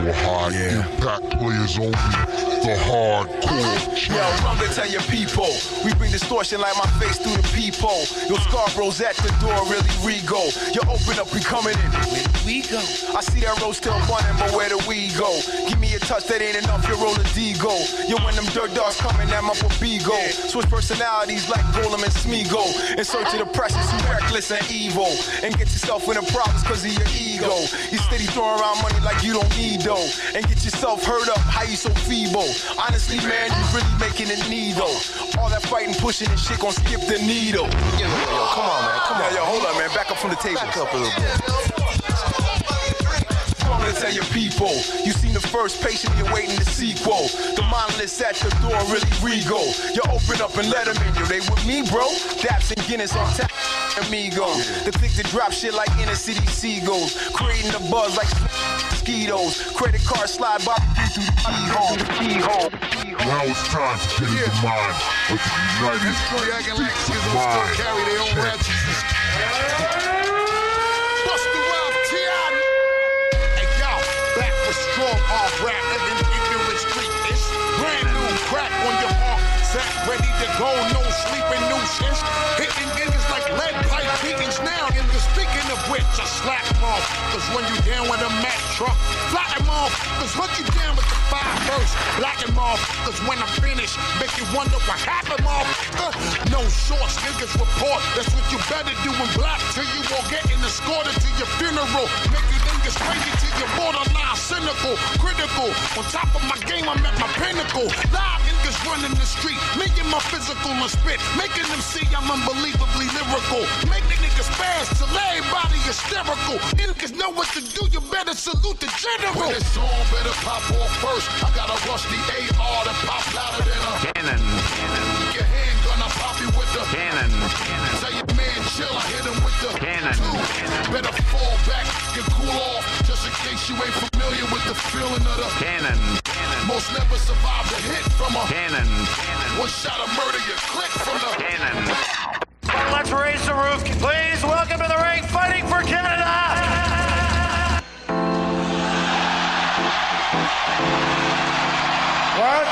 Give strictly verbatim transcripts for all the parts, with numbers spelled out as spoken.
Hard yeah. Impact players only, the hardcore. Yo, run to tell your people, we bring distortion like my face through the peephole. Yo, Scarborough's at the door, really regal. You open up, we coming in. Where do we go? I see that road still running, but where do we go? Give me a touch, that ain't enough, you roll a D-go. Yo, when them dirt dogs coming, I'm up a B-go. Switch personalities like Golem and Smeagol. In search of the precious, you reckless and evil. And get yourself in the problems cause of your ego. You steady throwing around money like you don't need though. And get yourself hurt up, how you so feeble? Honestly, man, you really making it needle. All that fighting, pushing and shit gon' skip the needle. Yo, yo, yo, come on, man, come on. Yo, yo, hold up, man, back up from the table. Back up a little bit. To tell your people, you seen the first patient, you're waiting the sequel. The mindless at the door, really regal. You open up and let them in, yo, they with me, bro. Daps and Guinness on tap, amigos. The click to drop shit like inner city seagulls. Creating the buzz like mosquitoes. Credit card slide by through the keyhole. Keyhole. Now it's time to get in the mind of the United States of mind. Carry their own ratchets. Strong off rap, living ignorant street. It's brand new crack on your mark. Set ready to go, no sleeping nuisance. Hitting niggas like lead pipe beatings now. In the speaking of which, I slap them off. Cause when you down with a Mack truck, flat them off. Cause when you down with the five verse, black them off. Cause when I finish, make you wonder what happened off. Uh, no shorts, niggas report. That's what you better do in black till you won't get escorted to your funeral. Make you niggas crazy till you're borderline cynical, critical. On top of my game, I'm at my pinnacle. Live niggas running the street, making my physical and spit, making them see I'm unbelievably lyrical. Making niggas fast till everybody hysterical. Niggas know what to do, you better salute the general. When it's on, better pop off first. I gotta rush the A R to pop louder than a cannon. Your handgun, I pop you with the cannon. Tell your man chill, I hit him with the cannon. Two. Better fall back, get cool off, just in case you ain't familiar with the feeling of the cannon. Most never survive the hit from a cannon. One shot of murder, you click from the cannon. Let's raise the roof, please. Welcome to the ring, fighting for Canada. What?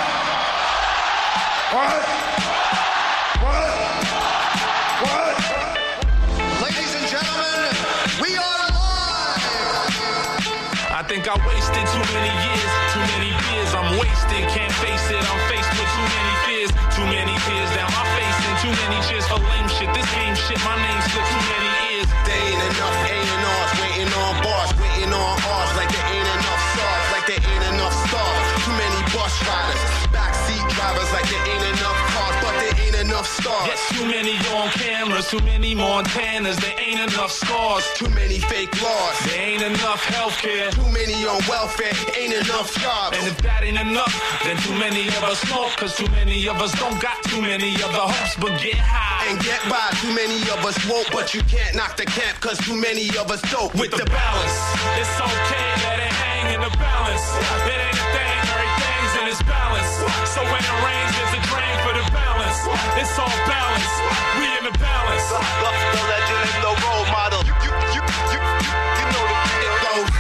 What? What? What? Ladies and gentlemen, we are live. I think I wasted too many years, too many beers. I'm wasted, can't face it. I'm faced with too many fears, too many tears down my face and too many cheers for lame shit. This game shit, my name slipped too many ears. There ain't enough A and R's, waiting on bars, waiting on R's. Like there ain't enough stars, like there ain't enough stars. Too many bus riders, backseat drivers, like there ain't enough cars, but there ain't enough stars. Yes, too many on cameras, too many Montanas, there ain't enough scars. Too many fake laws, there ain't enough healthcare. Too many on welfare, ain't enough jobs. And if that ain't enough, then too many of us smoke, cause too many of us don't got too many other hopes but get high. And get by, too many of us won't, but you can't knock the camp, cause too many of us dope. With, with the, the balance, it's okay, let it hang in the balance. It ain't a thing, everything's in its balance. So when it rains, there's a drain for the balance. It's all balance, we in the balance. The, the legend and the role model. You, you, you, you, you know the it goes.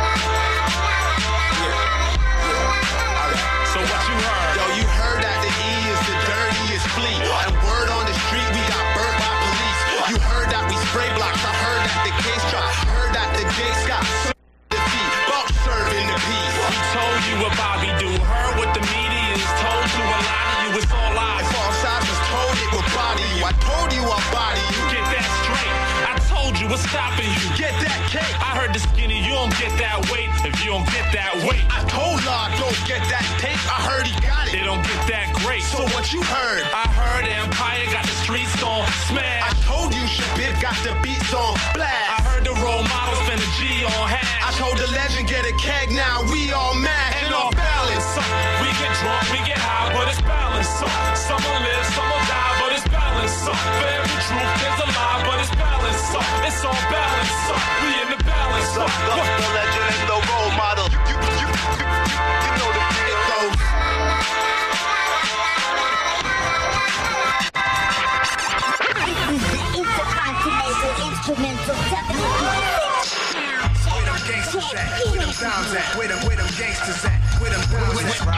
Yeah. Yeah. So what you heard? Yo, you heard that the E is the dirtiest fleet. And word on the street, we got burnt by police. You heard that we spray blocks. I heard that the case dropped. Heard that the Jake's got defeat. About serving the peace. We told you what Bobby do. Heard what the media is told to. A lot of you, it's all lies. If all sides was told it would body you. I told you I'll body you. Get that straight. I told you what's stopping you. Get that cake. I heard the skinny, you don't get that weight. If you don't get that weight, I told y'all don't get that tape. I heard he got it. They don't get that great. So what you heard? I heard Empire got the streets on smash. I told you Shabib got the beats on blast. I heard the role model spend a G on hash. I told the legend get a keg, now we all mad and off balance. We get drunk, we get high, but it's balance. Some will live, some will die, but it's balance. For every truth, there's a lie, but it's balance. It's all balance. We in the balance. The, the, the legend and the role model. You, you, you, you, you know the it goes. Instrumental, definitely. Where them gangsters at? Where them dimes at? Where them, where them gangsters gangsters at? Where them dimes at? Where them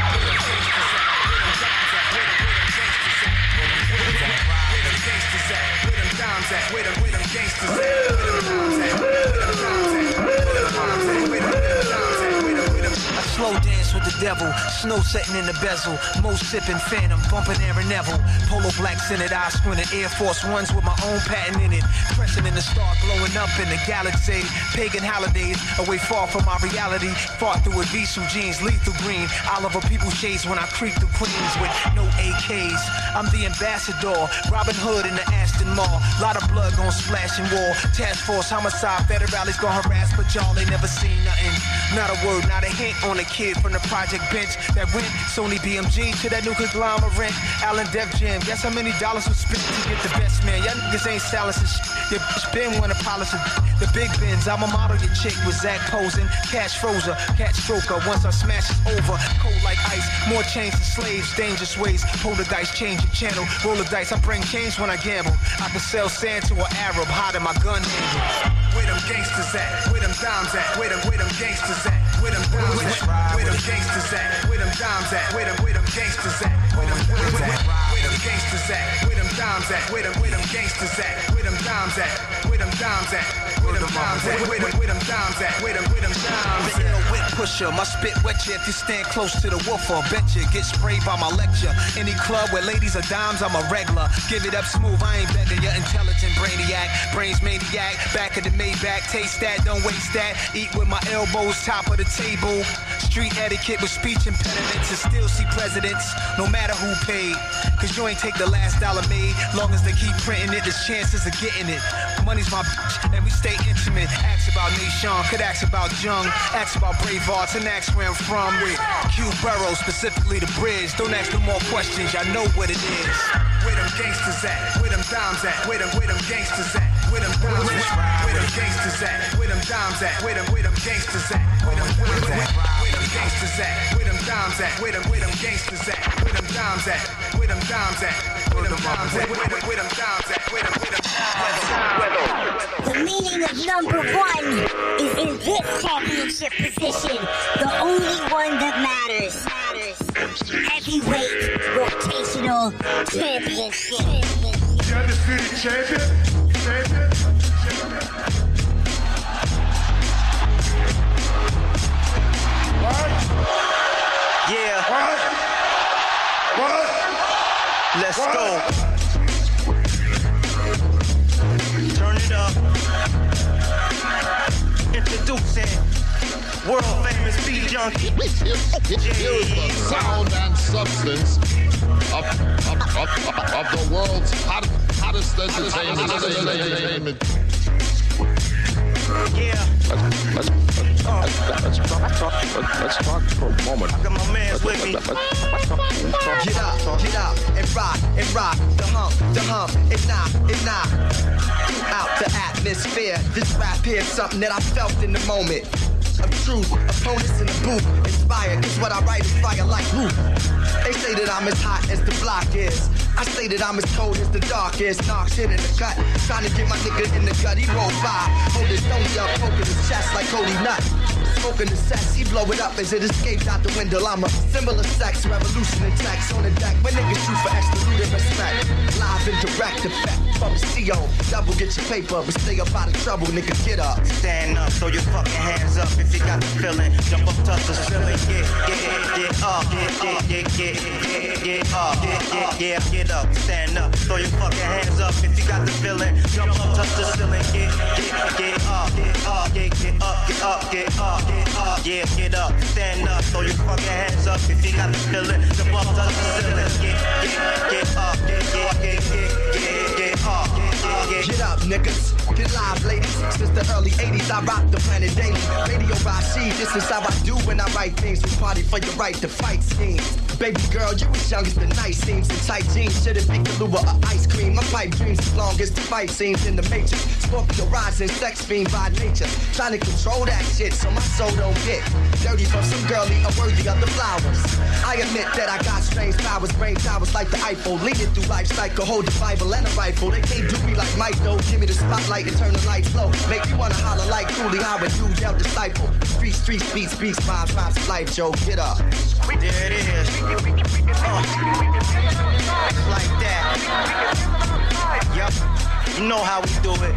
gangsters at? Where them dimes at? Where them where them gangsters at? Where them dimes at? Where them dimes at? Where them dimes at? Where them dimes at? Where them where them I slow dance with the devil, snow setting in the bezel, most sipping phantom, bumping Aaron Neville, polo black Senate, I squinted Air Force Ones with my own patent in it, pressing in the star, glowing up in the galaxy, pagan holidays, away far from my reality, fought through with Visu jeans, lethal green, Oliver people shades when I creep through Queens with no A Ks, I'm the ambassador, Robin Hood in the Aston Mall, lot of blood gon' splash and war, task force, homicide, federales gon' harass, but y'all ain't never seen nothing, not a word, not a hint on a kid from the project bench that went Sony B M G to that new conglomerate. Allen Def Jam, guess how many dollars was spent to get the best man? Y'all niggas ain't sellers and shit. Your bitch been wanna polish the big bins. I'ma model your chick with Zach posing, cash frozer, cat stroker. Once I smash it over, cold like ice. More chains to slaves, dangerous ways. Hold the dice, change the channel. Roll the dice, I bring change when I gamble. I can sell sand to an Arab, hide in my gun handle. Where them gangsters at? Where them dimes at? Where them where them gangsters at? Where them dimes at? Where them gangsters at? Where them dimes at? Where them where them gangsters at? Where them dimes at? Where them gangsters at? Where them dimes at? Where them where them gangsters at? Where them dimes at? Where them dimes at? Where them dimes at? Where them where them dimes at? Where them where them dimes at? The ill whip pusher, my spit wet you if you stand close to the woofer. Bet you get sprayed by my lecture. Any club where ladies are dimes, I'm a regular. Give it up smooth, I ain't begging your intelligent brainiac. Brains maniac, back of the Maybach. Taste that, don't waste that. Eat with my elbows, top of the table. Street etiquette with speech impediments and still see presidents, no matter who paid. Cause you ain't take the last dollar made. Long as they keep printing it, there's chances of getting it. Money's my bitch, and we stay intimate. Ask about Nation, could ask about Jung. Ask about Bravehearts and ask where I'm from. Q Burrow, specifically the bridge. Don't ask no more questions, y'all know what it is. Where them gangsters at? Where them dimes at? Where them where them gangsters at? Where them dimes at? Where them gangsters at? Where them dimes at? Where them where them gangsters at? Where them where them where them gangsters at? Where them dimes at? Where them where them gangsters at? Where them dimes at? Where them dimes at? Where them dimes at? Where them where them dimes at? Where them where them dimes at? The meaning of number one is in this championship position, the only one that matters. Heavyweight rotational championship. The undisputed champion. Champion. What? Yeah. What? What? Let's What? go. Turn it up. Introducing world famous beat junkie. Here's the sound and substance of, of, of, of, of the world's hot, hottest entertainment. entertainment. Yeah. Let's, let's, let's, let's, talk, let's, talk, let's talk for a moment. I got my mans with me. Let's, let's, let's talk, let's talk. Get up, get up, and rock, and rock, the hump, the hump, and knock, and knock. Throughout the atmosphere, this rap here's something that I felt in the moment. Of truth, opponents in the booth, inspired, cause what I write is fire like roof. They say that I'm as hot as the block is. I say that I'm as cold as the dark is. Knocks hit in the gut, trying to get my nigga in the gut. He roll by, hold his nose up, poking his chest like Cody Nutt. Smoking the sex, he blow it up as it escapes out the window. I'm a symbol of sex, revolution and tax on the deck. When niggas shoot for extra loot and respect. Live and direct effect from the C O. Double get your paper, but stay up out of trouble, nigga, get up. Stand up, throw your fucking hands up if you got the feeling. Jump up, touch the ceiling, get, get, get up, get, get, get, get, get up, get, get, get, get up. Stand up, throw your fucking hands up if you got the feeling. Jump up, touch the ceiling, get, get, get up, get up, get, get up, get up, get up. Get up, yeah, get up, stand up, throw your fucking hands up if you got the feeling. Jump up, touch the ceiling, get, get, get up, get, get, get, get, get up, get, get, Get up, niggas. Get live, ladies. Since the early eighties, I rock the planet daily. Radio Rashid, this is how I do when I write things. We party for your right to fight schemes. Baby girl, you as young as the night seems. In tight jeans, should've been Kahlua or ice cream. My pipe dreams as long as the fight scenes in the matrix. Scorpio rising, sex fiend by nature. Trying to control that shit so my soul don't get dirty from some girlie unworthy of the flowers. I admit that I got strange powers, brain towers like the Eiffel. Leading through life cycle, hold the Bible and a rifle. They can't do me like Mike though. So give me the spotlight and turn the lights low. Make me wanna holler like Cooley Howard, you Del Disciple. Street, street, beats, beats, rhymes, rhymes, life, Joe, get up. There it is. Uh, like that. Yup, you know how we do it.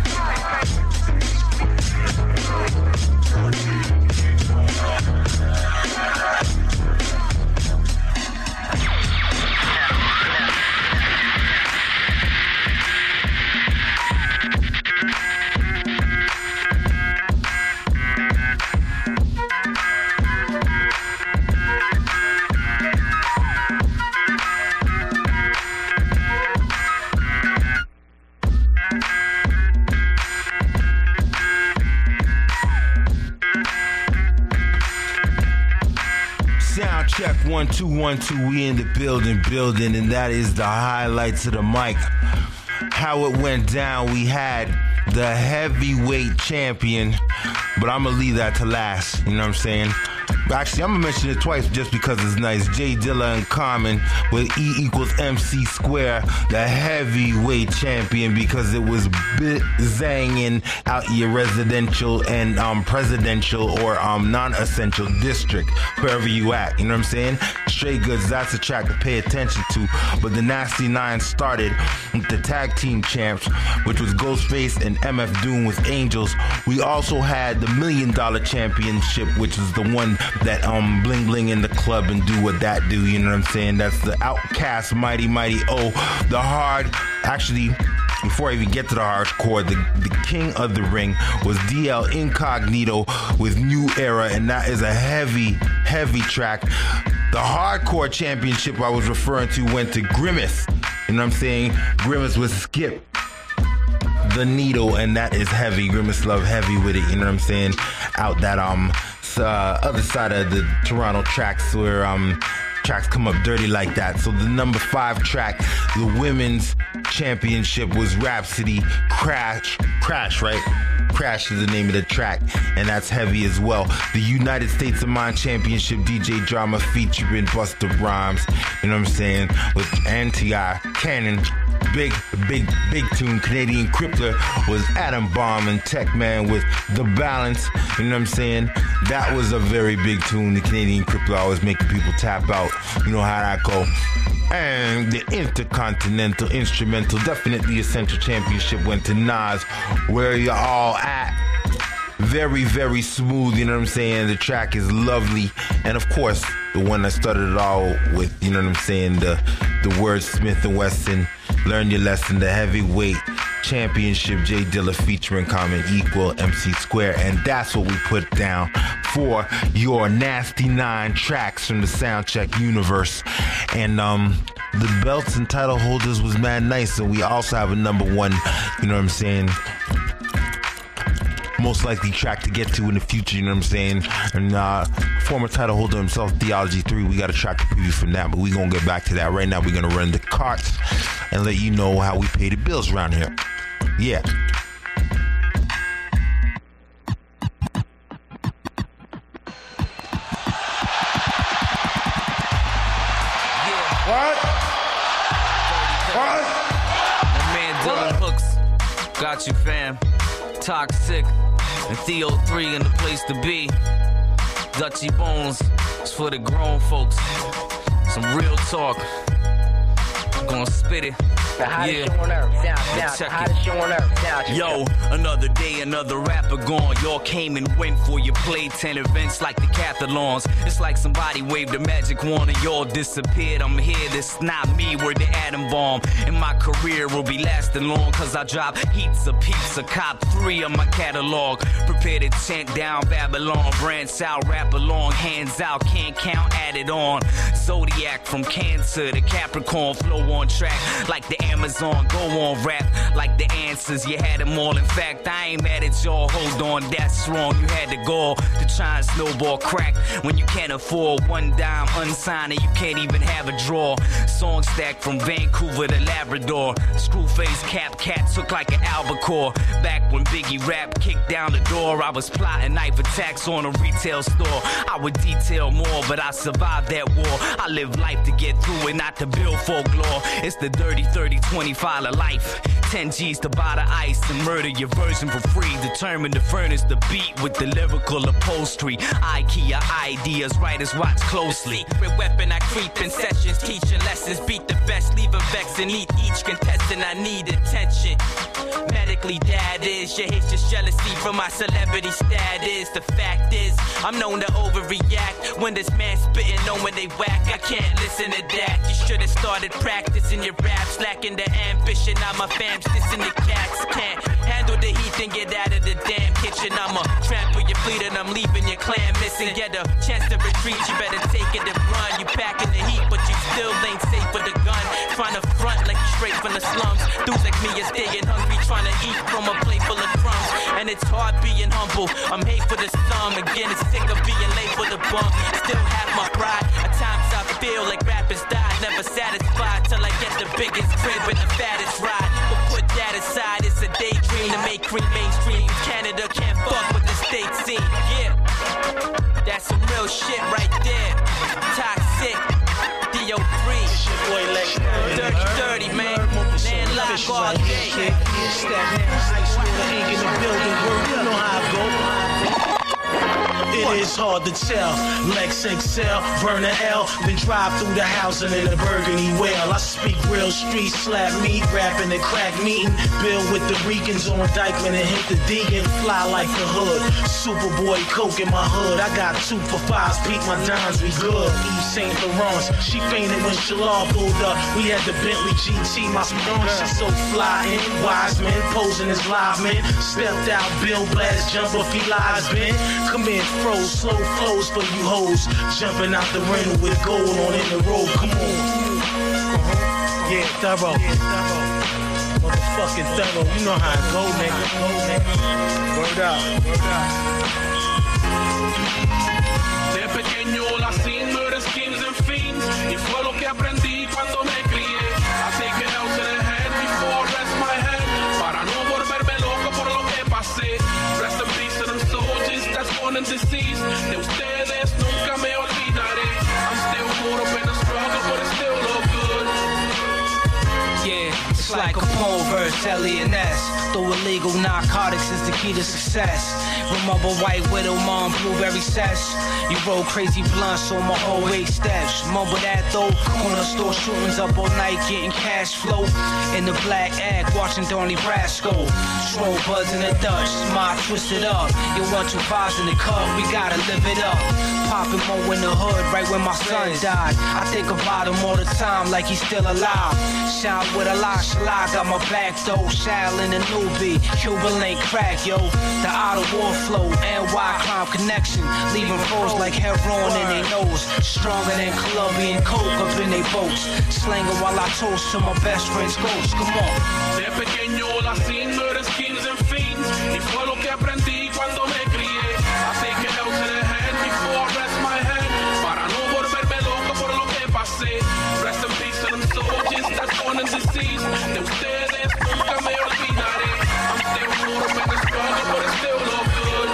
Check one, two, one, two. We in the building, building, and that is the highlights of the mic. How it went down. We had the heavyweight champion, but I'm gonna leave that to last. You know what I'm saying? Actually, I'm gonna mention it twice just because it's nice. J Dilla and Common with E equals M C square, the heavyweight champion, because it was bit zanging out your residential and um presidential or um non-essential district, wherever you at. You know what I'm saying? Straight goods, that's a track to pay attention to. But the Nasty Nine started with the tag team champs, which was Ghostface and M F Doom with Angels. We also had the Million Dollar Championship, which is the one that um bling bling in the club and do what that do, you know what I'm saying? That's the Outcast, Mighty Mighty O. The hard, actually, before I even get to the hardcore, the, the king of the ring was D L Incognito with New Era, and that is a heavy, heavy track. The hardcore championship I was referring to went to Grimace, you know what I'm saying? Grimace with Skip the Needle, and that is heavy. Grimace love heavy with it, you know what I'm saying? Out that um uh, other side of the Toronto tracks where um tracks come up dirty like that. So the number five track, the women's championship, was Rhapsody Crash, Crash, right? Crash is the name of the track, and that's heavy as well. The United States of Mind Championship, D J Drama featuring Busta Rhymes, you know what I'm saying, with Anti-I, Cannon. Big, big, big tune. Canadian Crippler was Adam Bomb and Tech Man with The Balance. You know what I'm saying? That was a very big tune. The Canadian Crippler always making people tap out. You know how that go. And the Intercontinental Instrumental, definitely Essential Championship, went to Nas. Where you all at? Very, very smooth, you know what I'm saying? The track is lovely. And of course, the one that started it all with, you know what I'm saying, the the words Smith and Wesson, Learn Your Lesson, the heavyweight championship, J Dilla featuring Common Equal, M C Square. And that's what we put down for your Nasty Nine tracks from the Soundcheck universe. And um the belts and title holders was mad nice. And we also have a number one, you know what I'm saying, most likely track to get to in the future, you know what I'm saying? And uh, former title holder himself, Theology three, we got a track to preview from that, but we're going to get back to that. Right now, we're going to run the carts and let you know how we pay the bills around here. Yeah. What? What? My man Dylan Hooks got you, fam. Toxic and Theo three in the place to be. Dutchy Bones is for the grown folks. Some real talk. I'm gonna spit it. The hottest yeah. show on earth. Down, down. The hottest show on earth. Down. Yo, another day, another rapper gone. Y'all came and went for you played ten events like the Cathalons. It's like somebody waved a magic wand and y'all disappeared. I'm here, this not me, we're the atom bomb. And my career will be lasting long, cause I drop heaps of pizza, cop three of my catalog. Prepare to chant down Babylon, branch out, rap along, hands out, can't count, add it on. Zodiac from Cancer to Capricorn, flow on track like the Amazon, go on rap like the answers, you had them all. In fact, I ain't mad at y'all, hold on, that's wrong. You had the goal to try and snowball crack when you can't afford one dime unsigned and you can't even have a draw. Song stack from Vancouver to Labrador, Screwface cap rap cats look like an albacore. Back when Biggie rap kicked down the door, I was plotting knife attacks on a retail store. I would detail more, but I survived that war. I live life to get through it, not to build folklore. It's the dirty thirty twenty-five of life. ten G's to buy the ice and murder your version for free. Determined to furnish the beat with the lyrical upholstery. IKEA ideas, writers watch closely. With weapon I creep in sessions, teaching lessons. Beat the best, leave a vex and eat each contestant. I need attention. Medically, that is. You hate your jealousy from my celebrity status. The fact is, I'm known to overreact. When this man spitting on when they whack, I can't listen to that. You should've started practicing your raps. Lacking the ambition, I'm a fam, dissing the cats. Can't handle the heat, then get out of the damn kitchen. I'm a trample your fleet and I'm leaving your clan missing. Get a chance to retreat, you better take it and run. You packing the heat, but you still ain't safe with the gun. Trying to front like you straight from the slums. Dudes like me are staying hungry, trying to eat from a plate full of crumbs. And it's hard being humble, I'm hate for the sum. Again, it's sick of being late for the bump. Still have my pride, at times I feel like rappers died. Never satisfied till I get the biggest crib and the fattest ride. But put that aside, it's a daydream to make cream mainstream. Canada can't fuck with the state scene, yeah. That's some real shit right there. Toxic, D O three, dirty, dirty, man. Landlock all day. Staten High School, the ink in the building, word, you know how I go. It is hard to tell. Lex X L, Verna L. Then drive through the housing in a burgundy well. I speak real street slap meat, rapping and crack meeting. Bill with the Ricans on Dykeman and hit the Deegan. Fly like the hood. Superboy Coke in my hood. I got two for fives, peak my dimes, we good. Eve Saint Laurent, she fainted when Shalal pulled up. We had the Bentley G T, my Smith, she's so fly in. Wise men posing as live men. Stepped out, Bill Blast, jump off he lies, Ben. Come in, froze, slow flows for you hoes. Jumping out the rental with gold on in the road, come on. Uh-huh. Yeah, thorough. Yeah, thorough. Motherfucking thorough. You know how it go, nigga. Go, nigga. Word up, word up. De pequeño la scene, murders, schemes and fiends. Y fue lo que aprendí cuando me crié. I take it out to the head before I rest my head. Para no volverme loco por lo que pasé. Rest in peace to them soldiers that's born and deceased. De ustedes nunca me olvidaré. I'm still caught up in the struggle, but it still look good. Yeah, it's like a poem verse, Elliot Ness. Though illegal narcotics is the key to success. Remember White Widow, Mom, Blueberry Sesh. You roll crazy blunts on my whole way steps. Mumble that though, corner store shootings up all night, getting cash flow. In the black egg, watching Donnie Brasco. Stroll buzz in the Dutch, smile twisted up. You want two vibes in the cup, we gotta live it up. Poppin' more in the hood, right when my son died. I think about him all the time, like he's still alive. Shine with a lot, Shala got my back though. Shaolin and Newbie, Cuban link crack, yo. The out of war flow, N Y crime connection. Leaving froze like heroin in their nose. Stronger than Colombian coke up in their boats. Slanging while I toast to my best friend's ghost. Come on. De pequeño la scene, murders, schemes and fiends. Y fue lo que aprendí cuando me crié. I take it out to the head before I rest my head. Para no volverme loco por lo que pasé. Rest in peace to them soldiers that's born and deceased. De ustedes nunca me olvidaré. I'm still caught up in the struggle, but it still look good.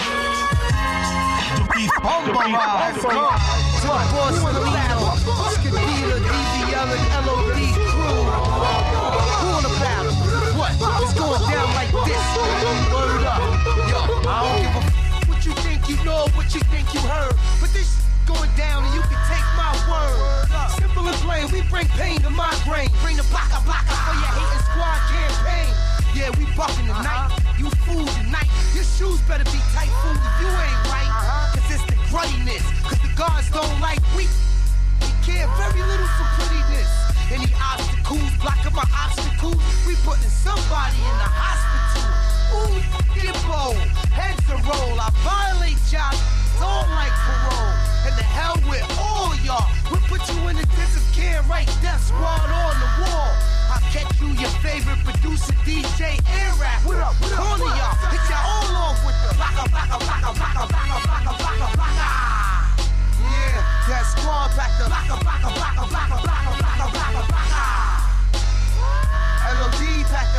Humble ride from Drug Boss Milano, Skadita, D V L and L O D crew. Who on the battle? What? It's going down like this. Word up. Yo, I don't give a f- what you think you know, what you think you heard. But this going down and you can take my word. Simple and plain, we bring pain to my brain. Bring the blocka blocka for your hating squad campaign. Yeah, we bucking tonight. You fool tonight. Your shoes better be tight, fool, if you ain't right. Cause it's the gruttiness. Cause the guards don't like weak. We care very little for prettiness. Any obstacles, blocking my obstacles. We putting somebody in the hospital. Ooh, Gibbo, heads a roll. I violate y'all, don't like parole. And the hell with all y'all. We'll put you in intensive care, right? Death squad on the wall. I'll catch you your favorite producer, D J Airrap. What up, what up, corner y'all, hit y'all all off with the blocka, blocka, blocka, blocka, blocka, blocka, blocka, blocka. Yeah, that squad back the blocka, blocka, blocka, blocka, blocka, blocka, blocka, blocka. L O D back the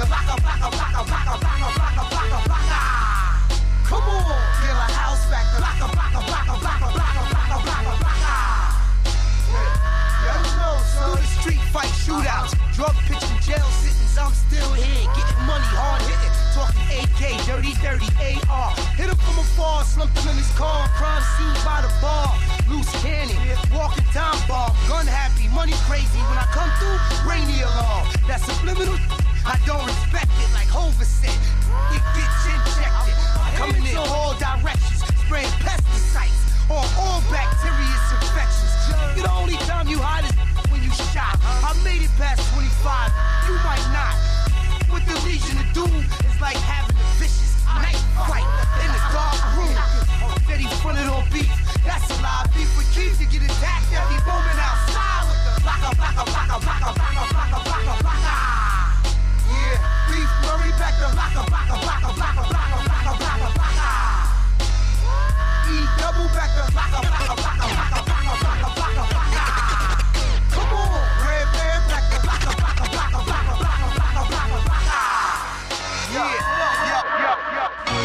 the blocka, blocka, blocka, blocka, blocka, blocka, blocka, blocka. Come on, feel a house back the blocka, blocka, blocka, blocka, blocka, blocka, blocka, blocka. Yeah, you know, son. Through the street fight shootouts, drug pitching jail sittings, I'm still here, getting money, hard hitting, talking A K, dirty, dirty A R. Hit him from afar, slumped him in his car, crime scene by the bar, loose cannon, walking time bomb, gun happy, money crazy. When I come through, rainy alarm. That subliminal, I don't respect it. Like Hova said, it gets injected. Coming in all directions, spraying pesticides on all bacterious infections. You're the only time you hide is when you shot. I made it past twenty-five, you might not. With the Legion of Doom, it's like having a vicious night fight in a dark room. Said he fronted on beef, that's a lie. Beef with keys, you get attacked every moment outside with the blocka, blocka, blocka, blocka, blocka, blocka, blocka, blocka. Yeah, beef, Murray back the blocka, blocka, blocka, blocka, blocka, blocka, blocka, blocka. E double back the blocka, blocka, blocka, blocka, blocka, blocka, blocka, blocka. Come on, red man back the blocka, blocka, blocka, blocka, blocka, blocka, blocka, blocka. Yeah, yeah, yeah, yeah.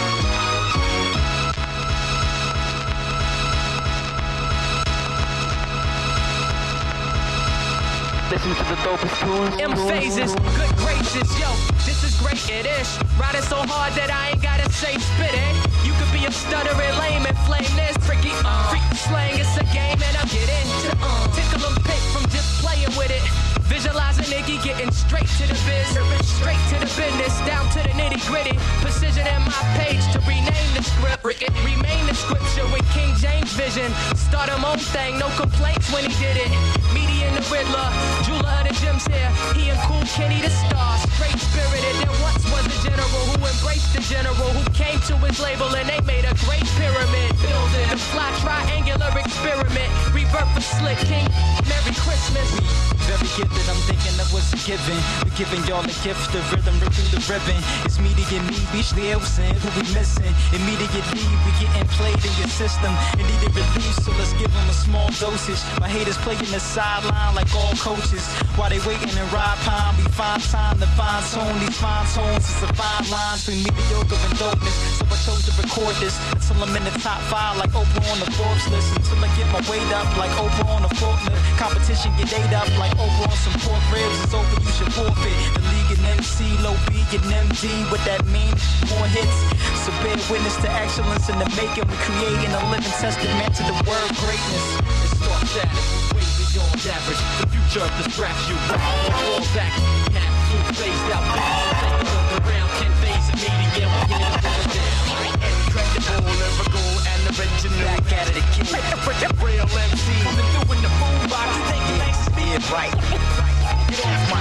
Listen to the dopest tunes. M phases, good gracious, yo, this is great, it is. Riding so hard that I ain't gotta say spit it. You could be a stuttering lame and flame this. Freaky, uh, freak slang, it's a game and I'm getting to the, uh, tickle them pink from just playing with it. Visualizing Iggy getting straight to the biz, straight to the business, down to the nitty gritty. Precision in my page to rename the script, remain the scripture with King James vision. Start him own thing, no complaints when he did it. Meaty and the Riddler, jeweler of the gems here. He and Cool Kenny the star, straight spirited. There once was a general who embraced the general who came to his label and they made a great pyramid. Building the fly triangular experiment. Rebirth for Slick King. Merry Christmas. Very gifted, I'm thinking of what's given. We're giving y'all a gift of rhythm, ripping the ribbon. It's me to get me, bitch, the Elson, who we missing. Immediately, we getting played in your system. It need to release, so let's give them a small dosage. My haters playing the sideline like all coaches. While they waiting in ride pine, we find time to fine tune these fine tones. It's a fine line between mediocre and dopeness. So I chose to record this until I'm in the top five like Oprah on the Forbes list. Until I get my weight up like Oprah on the forklift. Competition get ate up like Oprah on some pork ribs. It's over, you should forfeit. The league and M C, low B and M D. What that mean? More hits. So bear witness to excellence in the making. We're creating a living testament to the word greatness. It's dark status, way beyond average. The future of the straps you fall back. Half two phased out. Taking over around ten phase of media. We get it going down. Incredible, lyrical, and original. Back at it again. Real M C coming through in the boombox. Taking thanks to me. Yeah, right. Get off my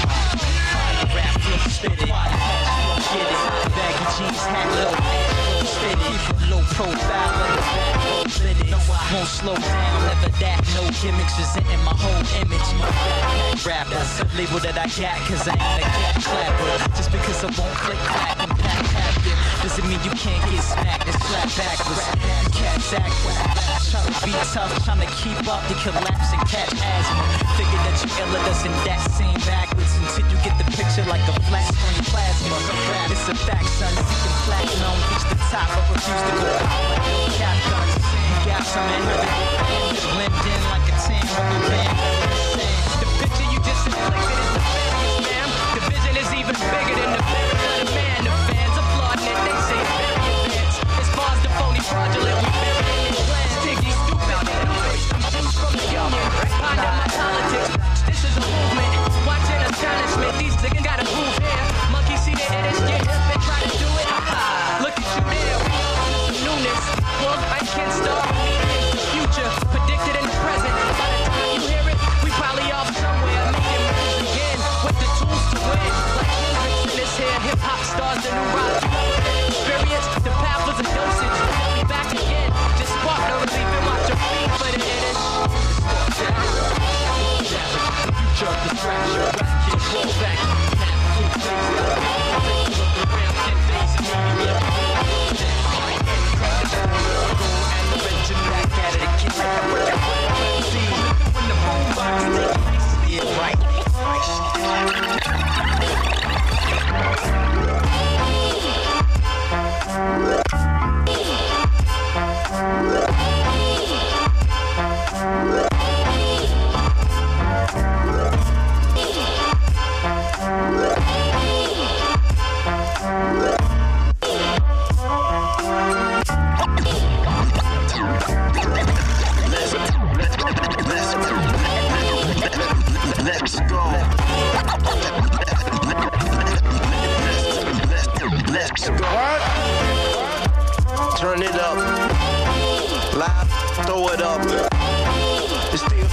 rap, feel spit it. Get it. Baggy jeans, hat low. Spit it. Low profile, let it back. Spit it. Won't slow down, never that. No gimmicks, presenting my whole image. Rapper, label that I got, cause I ain't a cat clapper. Just because I won't click, clap, and pack, pack it. Doesn't mean you can't get smacked and slapped backwards. You cats act trying to be tough, trying to keep up, you collapse and catch asthma. Figure that you iller doesn't that seem backwards until you get the picture like a flat screen plasma. It's a fact, son, seeking platinum, reach the top, I refuse to go out like no cap guns. Got some in her, blend in like a team rubber band. The picture you just inflicted is nefarious, ma'am. The vision is even bigger than the vision of the man. The fans applauding it, they say very advanced. As far as the phony fraudulent, we bury it in plans. Sticky, stupid, I'm juice from the union. Ponder my politics, this is a movement. Watching astonishment, these niggas gotta move here. Monkey see the edits, get hip and try to do it. Look at you there, we all some newness. Well, I can't start media in the future.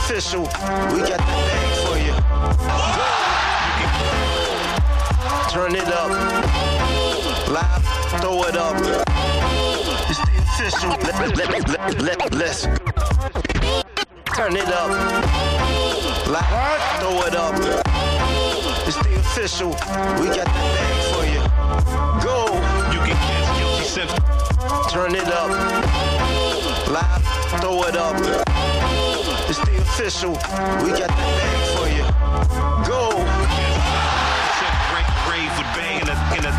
official. We got the bag for you. Turn it up. Live, throw it up. It's the official. Let, let, let, let, let's turn it up. Live, throw it up. It's the official. We got the bag for you. Go. You can catch guilty simple. Turn it up. Live, throw it up. It's the official. We got the bag for you. Go. Rave with Bay in a in a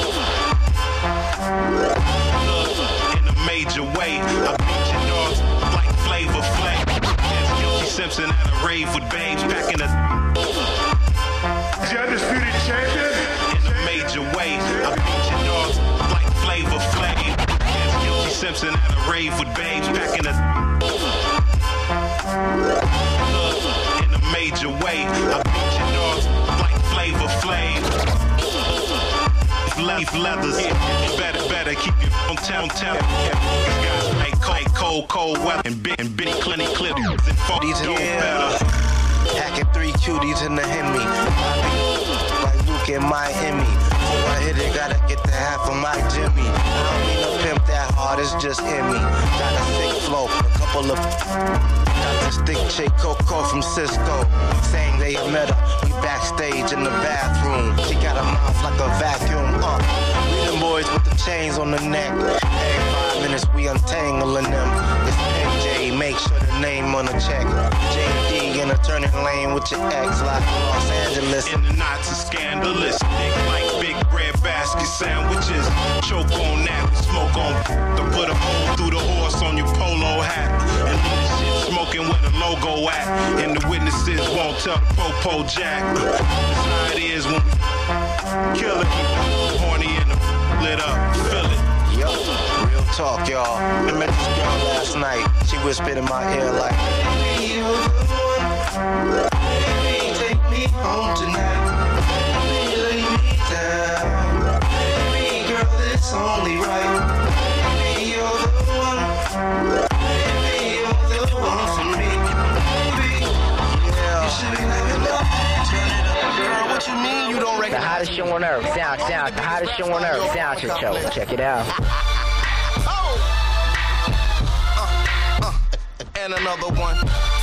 in a major way. I beat your dogs like Flavor Flav. Against Guilty Simpson at a rave with babes back in a. The undisputed champion. In a major way. I beat your dogs like Flavor Flav. Against Guilty Simpson at a rave with babes back in a. In a major way. I beat your dogs like Flavor Flav. Leaf leathers, you better, better keep your on town, town. Guys like cold, cold, cold weather and big and bitty, plenty clip. These yeah, hacking three cuties in the Hemi, like Luke in Miami. Before I hit it, gotta get the half of my Jimmy. I don't mean to pimp that hard, it's just in me. Got a sick flow, a couple of. Got this thick chick Coco from Cisco, saying they met her. We backstage in the bathroom. She got a mouth like a vacuum. Uh, we them boys with the chains on the neck. Every five minutes we untangling them. It's P J, make sure the name on the check. J D in a turning lane with your ex, like Los Angeles. In the knots is scandalous. Thick like big bread basket sandwiches. Choke on that, we smoke on. To put a hole through the horse on your polo hat. And leave the shit smoking where the logo at. And the witnesses won't tell the Popo Jack. That's how it is when we kill it. Horny and the lit up, feel it. Yo, real talk, y'all. I met this girl last night. She whispered in my ear like, baby, you're the one. Baby, take me home tonight. Baby, lay me down. Baby, girl, it's only right. Baby, you're the one. Baby, you're the one for me. Baby, yeah. You should be living up. Turn it up. Girl, what you mean you don't recognize? The hottest show on earth. Sound, sound. The hottest show on earth. Sound Show. Check it out. Oh. Uh, uh, and another one.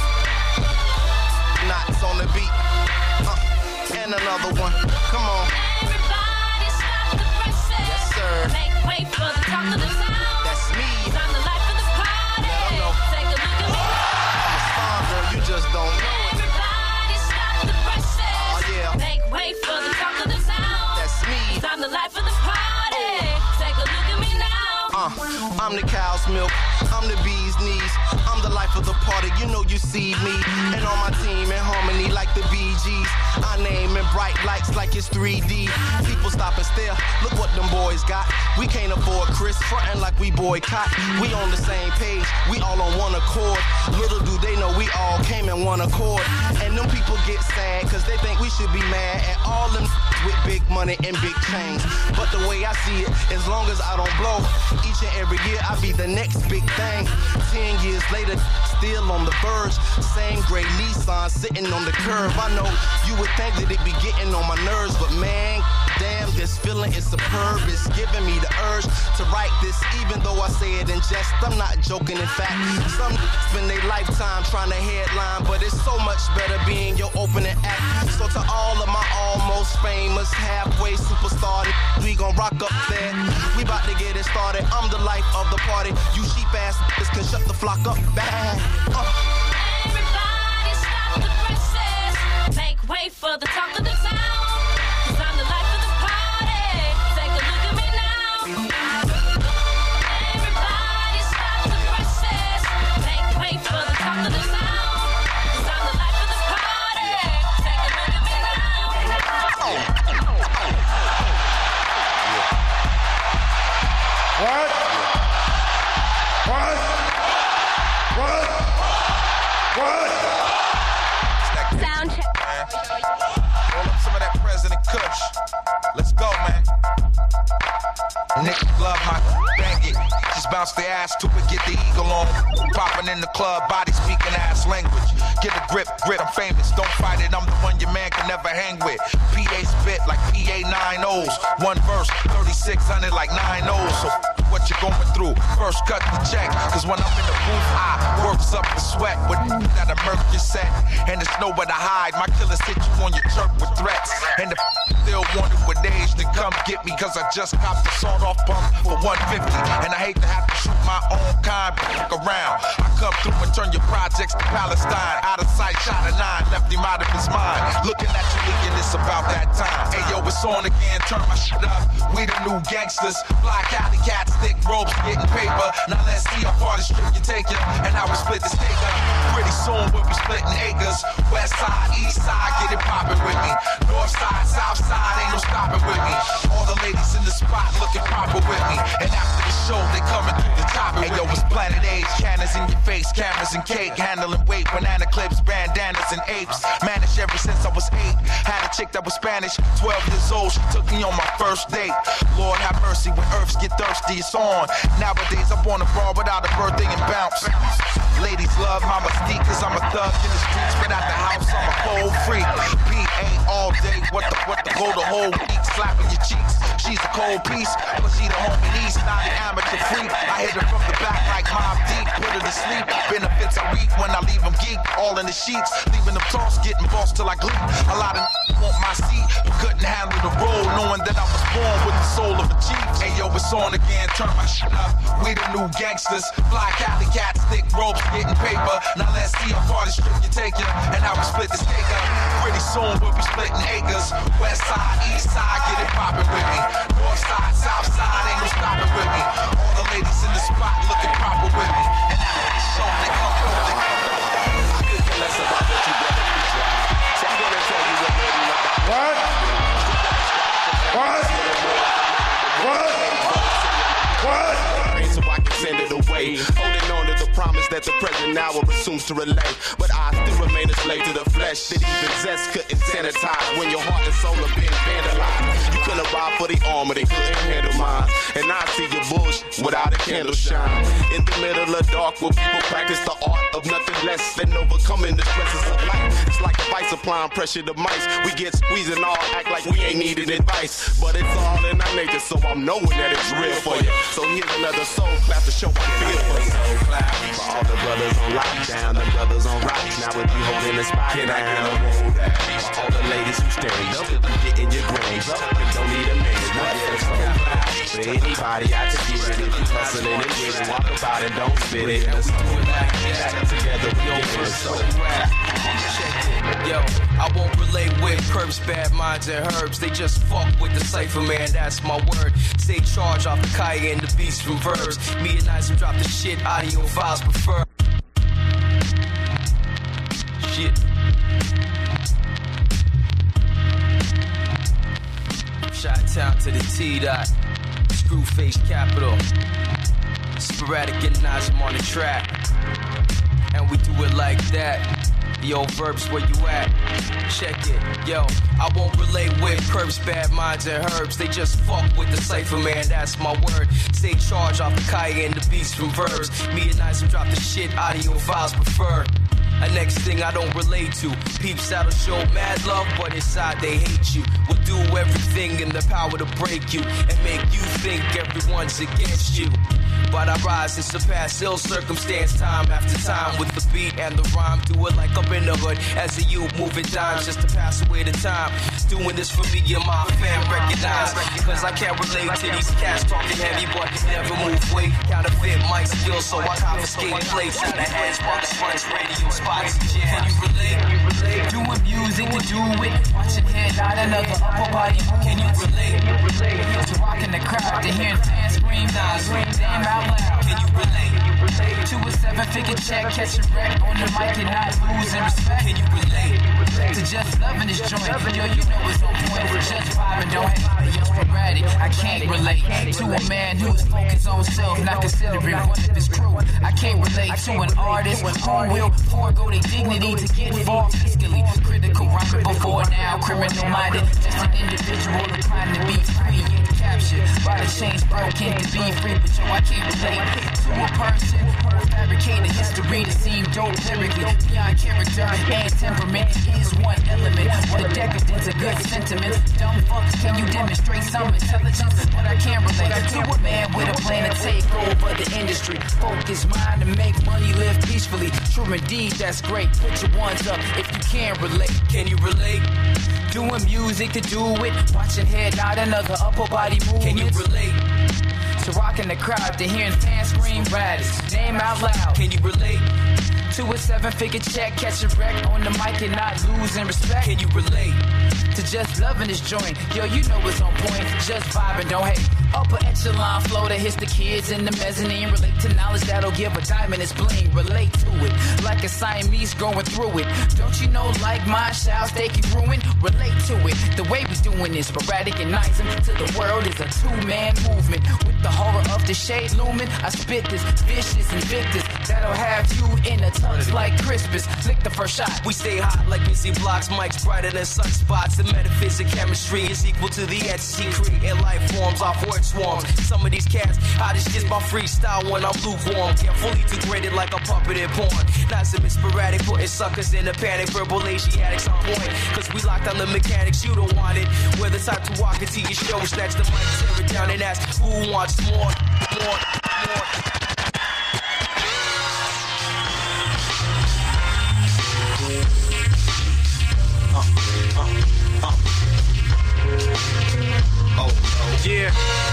Knots on the beat. Uh, and another one. Come on. Everybody stop the presses. Yes, sir. Make way for the top of the sound. That's me. I'm the life of the party. Take a look at me. I'm a star, girl. You just don't know it. Everybody stop the presses. Oh, yeah. Make way for the top of the sound. That's me. I'm the life of the party. Take a look at me now. Uh, I'm the cow's milk. I'm the bee's knees. I'm the life of the party. You know you see me. And on my team in harmony like the Bee Gees. I name in bright lights like it's three D. People stop and stare. Look what them boys got. We can't afford Chris frontin' like we boycott. We on the same page. We all on one accord. Little do they know we all came in one accord. And them people get sad cause they think we should be mad at all them with big money and big chains. But the way I see it, as long as I don't blow, each and every year I be the next big thing. Ten years later, still on the verge. Same gray Nissan sitting on the curb. I know you would think that it be getting on my nerves, but man, damn, this feeling is superb. It's giving me the urge to write this, even though I say it in jest. I'm not joking, in fact. Some spend their lifetime trying to headline, but it's so much better being your opening act. So to all of my almost famous halfway superstar, we gon' rock up there. We about to get it started. I'm the life of the party. You sheep ass niggas can shut the flock up bad. Uh. Everybody stop the presses. Make way for the top of the sound. Cause I'm the life of the party. Take a look at me now. Everybody stop the presses. Make way for the top of the sound. Cause I'm the life of the party. Take a look at me now. What? What? What? What? Sound check. Roll up some of that President Kush. Let's go, man. Niggas love my bang it. Just bounce their ass to it, get the eagle on. Popping in the club, body speaking ass language. Get a grip, grit, I'm famous. Don't fight it, I'm the one your man can never hang with. P A spit like P A nine O's. One verse, thirty-six hundred like nine O's. So what you going through? First cut the check. Cause when I'm in the booth, I works up the sweat. With that a murk your set. And there's nowhere to hide. My killers hit you on your turf with threats. And if still wanted with age, then come get me. Cause I just copped the sawed off pump for one fifty. And I hate to have to shoot my own kind back around. I come through and turn your projects to Palestine. Out of sight, shot a nine, left him out of his mind. Looking at you leaking, it's about that time. Hey yo, it's on again, turn my shit up. We the new gangsters. Fly Cali cats, thick ropes, getting paper. Now let's see how far the strip you taking and how we split the steak up. Pretty soon we'll be splitting acres. West side, east side, get it poppin' with me. North side, south side, ain't no stopping with me. All the ladies in the spot looking proper with me. And after the show, they coming through the top. Hey yo, it's Planet Age, cannons in your face, cameras and cake, handling weight, banana clips, bandanas and apes. Managed ever since I was eight. Had a chick that was Spanish, twelve years old. She took me on my first date. Lord have mercy, when earths get thirsty, it's on. Nowadays, I'm on a bar without a birthday and bounce. Ladies love my mystique, cause I'm a thug in the streets, but at the house, I'm a cold freak. P ain't all day, what the, what the, go the whole week, slapping your cheeks. She's a cold piece, but she the homie niece, not an amateur freak. I hit her from the back like Mob Deep, put her to sleep. Benefits I reap when I leave them geek, all in the sheets, leaving them tossed, getting bossed till I gleep. A lot of want my seat, but couldn't handle the role, knowing that I was born with the soul of a chief. Hey yo, it's on again, turn my shit up. We the new gangsters, fly Cali cats, thick ropes, getting paper. Now let's see how far the strip you taking and how we split the steak up. Pretty soon we'll be splitting acres. West side, east side, get it poppin' with me. North side, south side, ain't no stopping with me. All the ladies in the spot looking proper with me. And after the show, they come through, they come through. I could care less about what you better be trying. So I'm gonna tell you what baby about. What? What? What? What? So I can send it away. Holding on to the promise that the present hour assumes to relay. But I still remain a slave to the flesh that even zest couldn't sanitize when your heart and soul have been vandalized. You couldn't ride for the armor, they couldn't handle mine. And I see your bullshit without a candle shine. In the middle of dark where people practice the art of nothing less than overcoming the stresses of life. It's like a vice applying pressure to mice. We get squeezed and all act like we ain't needed advice. But it's all in our nature, so I'm knowing that it's real for you. So here's another soul clap to show I feel for you. Soul clap for all the brothers on lockdown, the brothers on rock. Now if you holding the spot, can I get a roll that? For all the ladies who stand up, getting your grades up, and don't need a man. Not get a soul clap for anybody out to get it. If you hustling and get it, walk about it, don't spit it. Let's do it like that. Together we get it. So yo, I won't relate with Curbs, Bad Minds, and Herbs. They just fuck with the cipher, man, that's my word. Stay charged off the Kaya and the beats from verbs. Me and Ice drop the shit, audio files prefer. Shit. Chi-town to the T-Dot. Screwface Capital. Sporadic and Nas, I'm on the track. And we do it like that. Yo, Verbs, where you at? Check it, yo. I won't relate with Curbs, Bad Minds, and Herbs. They just fuck with the cipher, man, that's my word. Stay charged off the Kaya and the beats from verbs. Me and Ice drop the shit, audio files prefer. A next thing I don't relate to. Peeps that'll show mad love, but inside they hate you. Will do everything in their power to break you and make you think everyone's against you. But I rise and surpass ill circumstance time after time with the beat and the rhyme. Do it like up in the hood as a youth moving dimes just to pass away the time. Doing this for me and my fam recognize. Cause I can't relate to these cats talking heavy but never move weight. Counterfeit mic skills so I confiscate plates out of heads, box fronts, radio spots. Can you relate? Can you relate? Doing music to do it. Watching head out another upper body. Can you relate? Can you relate? To rocking the crowd, to hearing fans scream, nah, scream damn out loud. Can you relate? Can you relate? To a seven-figure check, catch a wreck on the mic and not losing respect. Can you relate? To just loving this joint, yo, you know it's on point. Just vibing, don't hate, yo, sporadic. I can't relate to a man who's focused on self, not considering one of his crew. I can't relate to an artist who will forego their dignity to get involved fiscally. Critical rhyming before now, criminal minded, just an individual trying to be free. captured by the chains broken to be free, but yo, I can't relate to a person who fabricated history to seem dope lyrically. Beyond character and temperament is one element. What a decadence of good sentiments. Dumb fucks, can you demonstrate some intelligence? But I can't relate to a man with a plan to take over the industry. Focus mind to make money, live peacefully. True indeed, that's great. Put your ones up if you can relate. Can you relate? Doing music to do it, watching head nod another upper body movement. Can you relate? To rocking the crowd, to hearing fans scream Raditz name out loud. Can you relate? To a seven-figure check, catch a wreck on the mic and not losing respect. Can you relate? To just loving this joint, yo, you know it's on point. Just vibing, don't hate. Upper echelon flow that hits the kids in the mezzanine. Relate to knowledge that'll give a diamond its bling. Relate to it, like a Siamese going through it. Don't you know, like my shouts, they keep ruin. Relate to it, the way we doing this, sporadic and nice. To the world is a two-man movement. With the horror of the shade looming, I spit this vicious invictus that'll have you in a tux like Crispus. Lick the first shot. We stay hot like busy blocks, mics brighter than sunspots. The metaphysic chemistry is equal to the entity creating life forms off word swarms. Some of these cats, hot as shit's my freestyle when I'm lukewarm. Yeah, fully degraded like a puppet in porn. Not some sporadic, putting suckers in a panic. Verbal Asiatics on point, cause we locked on the mechanics. You don't want it. We're the type to walk into your show, snatch the mic, tear it down and ask who wants more, more, more. Oh, oh. Yeah.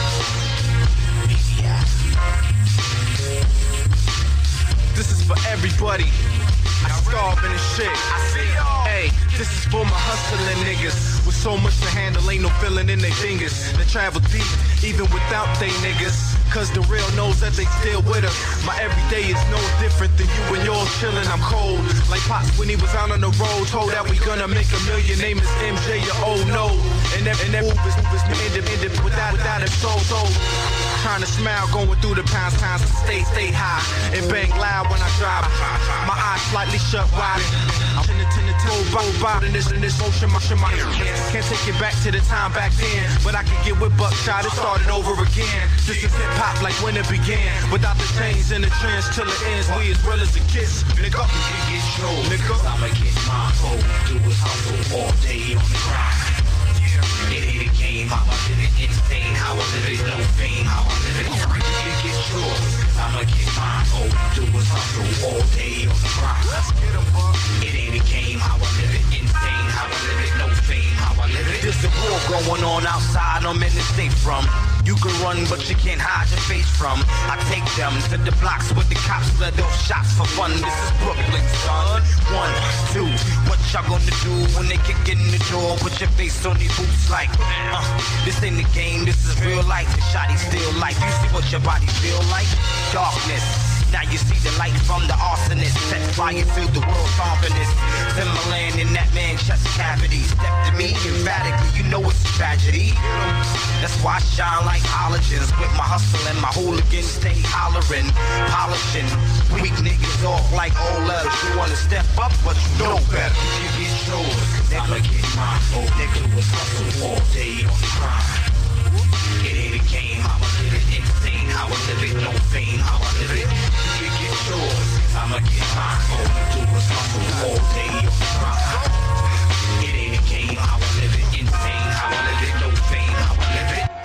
This is for everybody. I starving and shit. Hey, this is for my hustling niggas. With so much to handle, ain't no feeling in their fingers. They travel deep, even without they niggas. Cause the real knows that they still with us. My everyday is no different than you and yours chillin'. I'm cold, like Pops when he was out on the road. Told that we gonna make a million. Name is M J, your old no. And that, and that move is, is independent without, without a soul, soul. Trying to smile, going through the pounds, times to stay, stay high. And bang loud when I drive. My eyes slightly shut wide. I'm in the tennis, in this, in this motion, my shit, my can't take it back to the time back then. But I can get with Buckshot, it started over again. This is hip hop like when it began. Without the chains and the trends till it ends. We as well as the kids. Nigga, you get yours. Nigga, I'ma get mine. Oh, do is hustle all day on the grind. It ain't a game, how I live it insane. How I live it, no fame. How I live it, you get yours. I'ma get mine. Oh, do is hustle all day on the grind. Let's get 'em, bro. It ain't a game, how I live it insane. How I live it, no fame. How I live it. There's a war going on outside, I'm in the state from. You can run, but you can't hide your face from. I take them to the blocks with the cops let off shots for fun. This is Brooklyn, son. One, two, what y'all gonna do when they kick in the door? Put your face on these boots like, uh, this ain't the game, this is real life. The shotty still life. You see what your body feel like? Darkness. Now you see the light from the arsonist. Set fire through the world's ominous. Timberland in that man's chest cavity. Step to me emphatically, you know it's a tragedy. That's why I shine like halogens. With my hustle and my hooligans stay hollering, polishing. Weak niggas off like old letters. You wanna step up, but you know better. You get yours, I'ma get mine. Oh, nigga was hustle all day on the grind. It ain't a game, how I live it insane. How I live it, no fame. How I live it, you get yours, I'ma get mine. All you do is hustle all day on the grind. It ain't a game, how I live it insane. How I live it, no fame. How I live it.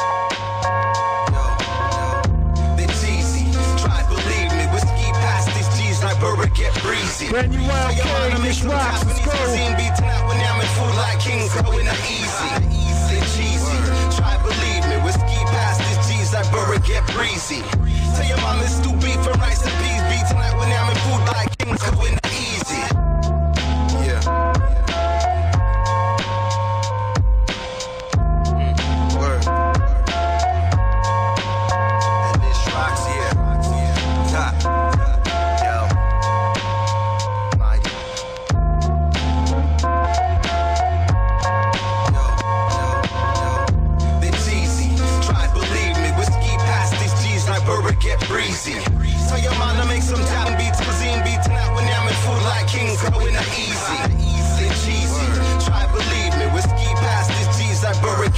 Yo, yo, it's easy. Try believe me, whiskey past these G's like Burger get breezy. Brand new wild K, Miss Rocks, let's go. Be tonight when I'm in food like King, going not easy. It's cheesy. Try believe me, whiskey past these G's like Burger get breezy. Tell your mom it's stew beef and rice and peas. Be tonight when I'm in food like King, going not easy. Yeah. Mm, word. And this rocks, yeah. Ha. Yo. Mighty. Yo, yo, yo. It's easy. Try believe me. Whiskey past these G's like Burger get breezy. Tell your mom to make some down beats. Cuisine beat tonight when I'm in food like King, going not easy. It's cheesy. Try believe me. Whiskey past these G's like Burger get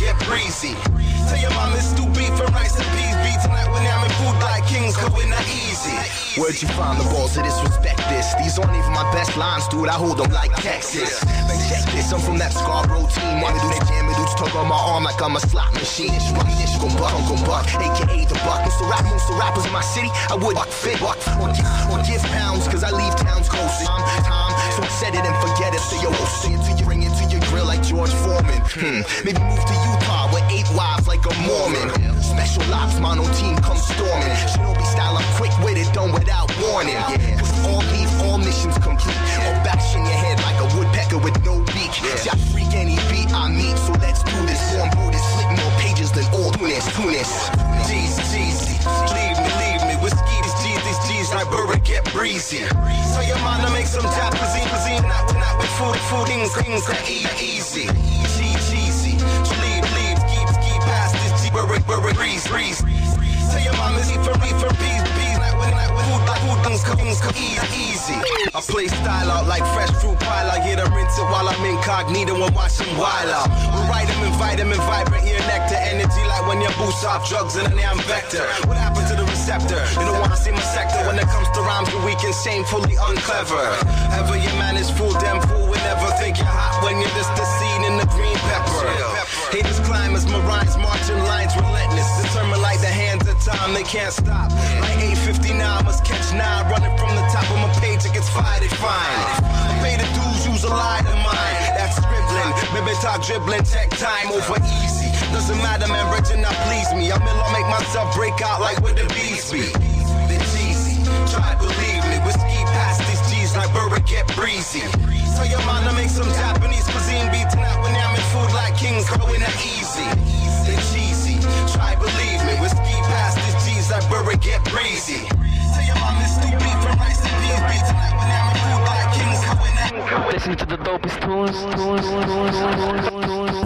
get breezy. Tell your mom it's stew beef and rice and peas. Beat tonight when I'm in food like kings, cause we're not easy. Where'd you find the balls to disrespect this? These aren't even my best lines, dude. I hold them like Texas. Man, check this, I'm from that Scarborough team. Never do they jam dudes tug on my arm like I'm a slot machine. It's run, it's gon' buck, Uncle Buck, aka the Buck. Most of rap, most of rappers in my city, I would buck fit, buck, or give, or give pounds, cause I leave towns close. Time, time, so set it and forget it. So yo, say it till you bring it to your grill like George Foreman. Hmm, maybe move to Utah with eight wives like a Mormon. Special ops, mono team come storming. Shinobi style, I'm quick with it, done without warning. Cause all leave, all missions complete. Or bash in your head like a woodpecker with no beak. See, I freak any beat I meet, so let's do this. Form Buddhist, flip more pages than all Tunis, Tunis. G's, G's, leave me, leave me. Whiskey, these G's, these G's, like Burger get breezy. Tell your mom to make some Jap cuisine, cuisine. Not, not with food, food, things, things that eat easy. G, cheesy, leave, leave, keep, keep past this G, Burger, Burger, breeze, breeze. Tell your mom it's eat for me, for bees, bees. Not with, not with food, like food, things, things, easy, easy. I play style out like fresh fruit pile. I get a rinse it while I'm incognito and watch them wild out. We write them, invite them, and vibrant ear nectar. Energy like when your boost off drugs in a damn vector. What happened to the receptor? You don't wanna see my sector. When it comes to rhymes, you're weak and shamefully unclever. Ever you manage fool, damn fool would never think you're hot when you're just the seed in the green pepper. Haters climb as my rhymes, marching lines relentless. Determined like the hands of time, they can't stop. Like eight fifty-nine, must catch nine. Running from the top of my page, it gets fired, they fine. I pay the dues, use a lie to mine. That's scribbling, baby talk dribbling, check time over easy. Doesn't matter, man, Bridget not please me. I'm in law, make myself break out like where the bees be. They're cheesy, try to believe me. Whiskey past these G's like Burger get breezy. Tell your mom to make some Japanese cuisine. Beat tonight when I'm in food like kings, going that easy. They're cheesy, try to believe me. Whiskey past these G's like Burger get breezy. Tell your mom it's stew beef and rice and peas. Beat tonight when I'm in food like kings, going that. Listen to the dopest tunes. tunes, tunes, tunes.